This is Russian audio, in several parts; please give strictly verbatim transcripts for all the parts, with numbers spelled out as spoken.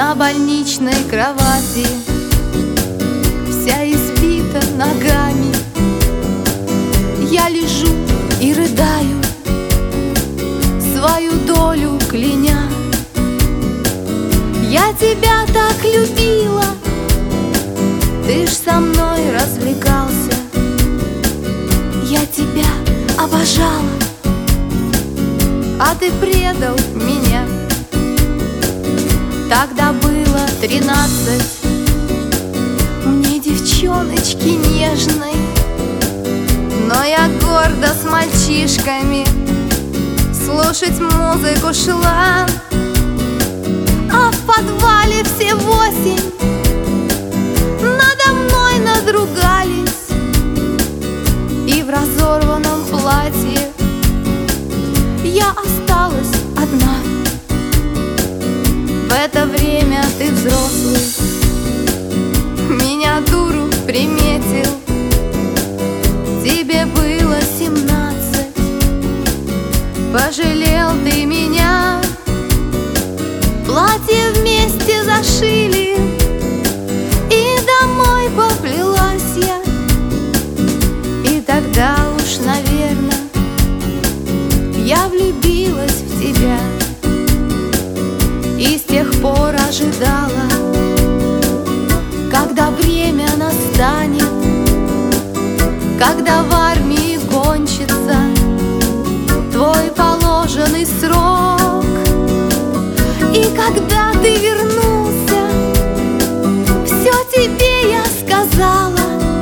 На больничной кровати, вся избита ногами, я лежу и рыдаю, свою долю кляня. Я тебя так любила, ты ж со мной развлекался. Я тебя обожала, а ты предал меня. Тогда было тринадцать, мне девчоночки нежной, но я гордо с мальчишками слушать музыку шла. А в подвале все восемь надо мной надругались, и в разорванном платье я осталась одна. В это время ты взрослый, меня дуру приметил. Тебе было семнадцать, пожалел ты меня. Платье вместе зашили, и домой поплелась я. И тогда уж, наверное, я влюбилась в тебя. И с тех пор ожидала, когда время настанет, когда в армии кончится твой положенный срок. И когда ты вернулся, все тебе я сказала.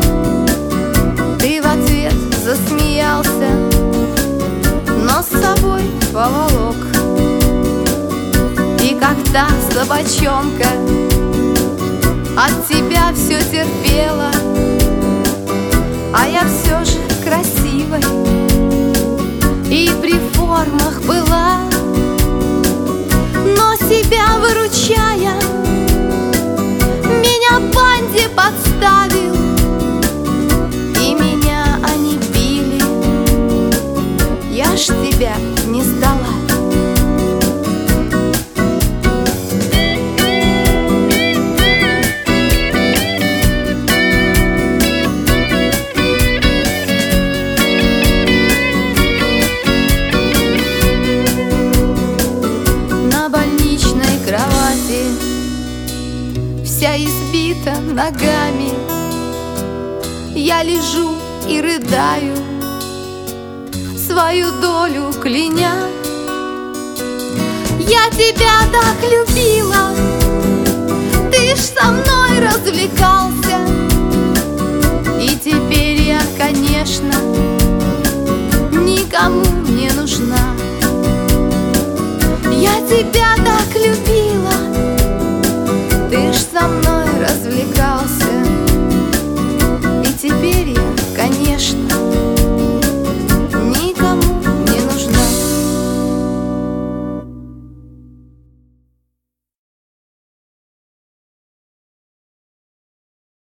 Ты в ответ засмеялся, но с собой поволок. И как та собачонка от тебя все терпела, а я все же красивой и при формах была. Но себя выручая, меня банде подставил, и меня они били. Я ж тебя не сдала. Вся избита ногами, я лежу и рыдаю, свою долю кляня. Я тебя так любила, ты ж со мной развлекался. И теперь я, конечно, никому не нужна. Я тебя так любила,